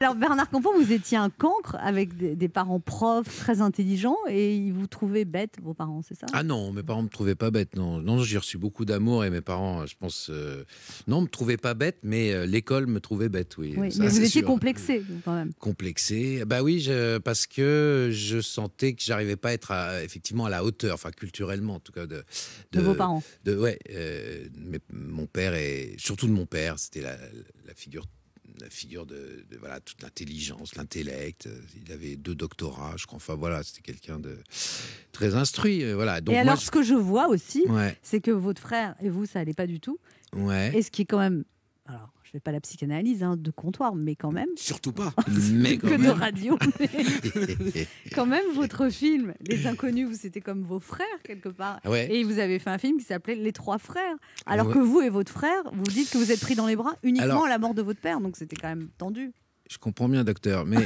Alors Bernard Campan, vous étiez un cancre avec des parents profs très intelligents et ils vous trouvaient bête, vos parents, c'est ça? Ah non, mes parents me trouvaient pas bête, non. Non, j'ai reçu beaucoup d'amour et mes parents, je pense, non, me trouvaient pas bête, mais l'école me trouvait bête, oui. Oui, Ça, mais vous c'est étiez sûr. complexé quand même. Complexé, bah oui, parce que je sentais que j'arrivais pas à être effectivement à la hauteur, enfin culturellement en tout cas De vos parents. ouais, mais mon père et surtout de mon père, c'était la figure. La figure de voilà, toute l'intelligence, l'intellect. Il avait 2 doctorats, je crois. Enfin voilà, c'était quelqu'un de très instruit. Voilà. Donc, Et alors, ce que je vois aussi, ouais, c'est que votre frère et vous, ça allait pas du tout. ouais. Et ce qui est quand même, alors je fais pas la psychanalyse de comptoir, mais quand même, Surtout pas. Mais quand que de même. radio. Mais quand même, votre film, Les Inconnus, vous c'était comme vos frères quelque part. Ouais. Et vous avez fait un film qui s'appelait Les Trois Frères. Alors Ouais. que vous et votre frère, vous dites que vous êtes pris dans les bras uniquement Alors- à la mort de votre père, donc c'était quand même tendu. Je comprends bien, docteur, mais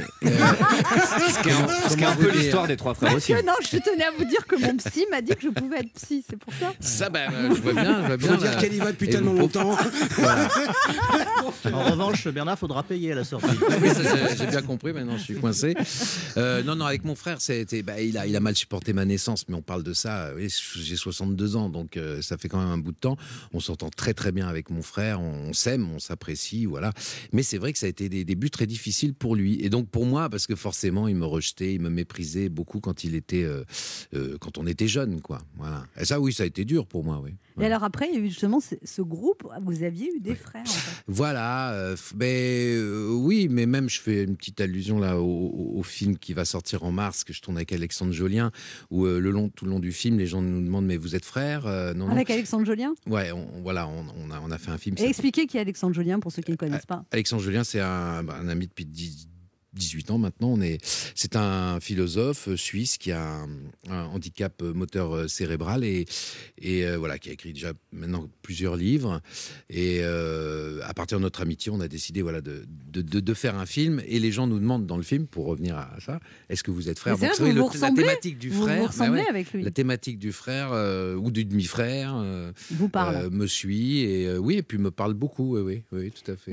ce qui est un peu l'histoire des 3 frères aussi. Que non, je tenais à vous dire que mon psy m'a dit que je pouvais être psy, c'est pour ça. Ça, je vois bien. Faut dire qu'elle y va depuis Et tellement vous- longtemps. Voilà. En revanche, Bernard, faudra payer à la sortie. Oui, ça, j'ai bien compris, maintenant je suis coincé. Non, avec mon frère, il a mal supporté ma naissance, mais on parle de ça, oui, j'ai 62 ans, donc ça fait quand même un bout de temps. On s'entend très très bien avec mon frère, on s'aime, on s'apprécie, voilà. Mais c'est vrai que ça a été des débuts très difficiles pour lui. Et donc pour moi, parce que forcément, il me rejetait, il me méprisait beaucoup quand quand on était jeune, quoi. Voilà. Et ça, oui, ça a été dur pour moi, oui. Et alors après, il y a eu justement ce groupe, vous aviez eu des frères en fait. Voilà, oui, mais même je fais une petite allusion là au film qui va sortir en mars, que je tourne avec Alexandre Jolien, où tout le long du film, les gens nous demandent mais vous êtes frères? Non, Avec Alexandre Jolien. Ouais, on a fait un film. Et expliquez qui est Alexandre Jolien pour ceux qui ne connaissent pas. Alexandre Jolien, c'est un ami depuis 18 ans maintenant. C'est un philosophe suisse qui a un handicap moteur cérébral et voilà, qui a écrit déjà maintenant plusieurs livres. Et à partir de notre amitié, on a décidé de faire un film. Et les gens nous demandent dans le film, pour revenir à ça, est-ce que vous êtes frères? Mais c'est vrai, Donc, vous la ressemblez. thématique du Vous frère, vous ressemblez ouais, avec lui. la thématique du frère ou du demi-frère Vous parle. me suit et oui, et puis me parle beaucoup. Oui, tout à fait.